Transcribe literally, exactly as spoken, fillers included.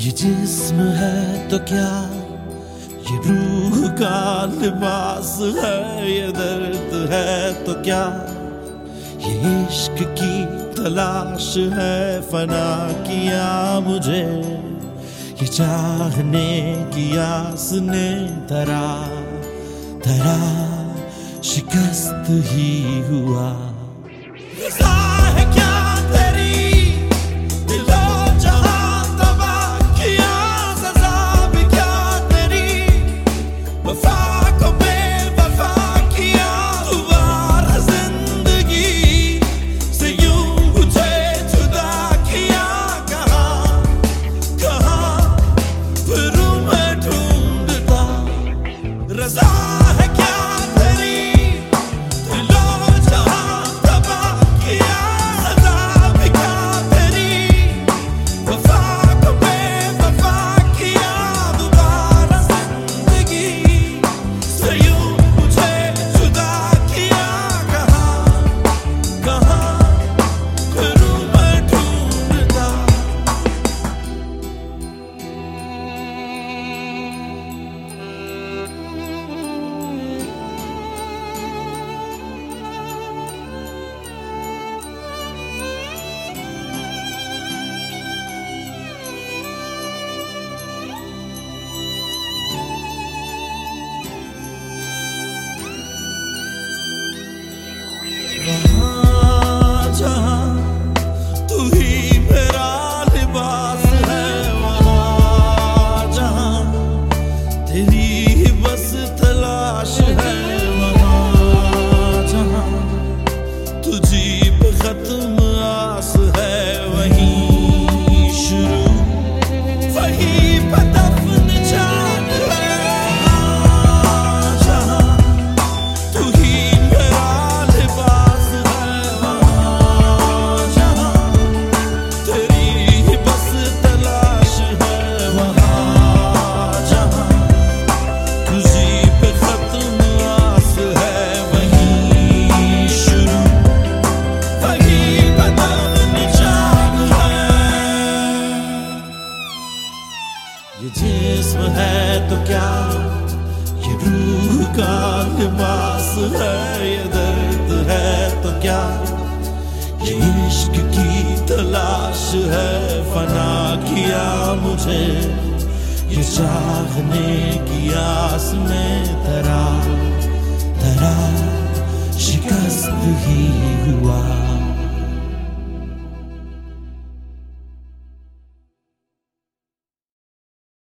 ये जिस्म है तो क्या, ये रूह का लिबास है, ये दर्द है तो क्या, ये इश्क की तलाश है, फना किया मुझे ये चाहने की आस ने, धरा धरा शिकस्त ही हुआ। ये जिस्म है तो क्या, ये रूह का लिबास है, ये दर्द है तो क्या, ये इश्क की तलाश है, फना किया मुझे ये चाहने की आस में, धरा धरा शिकस्त ही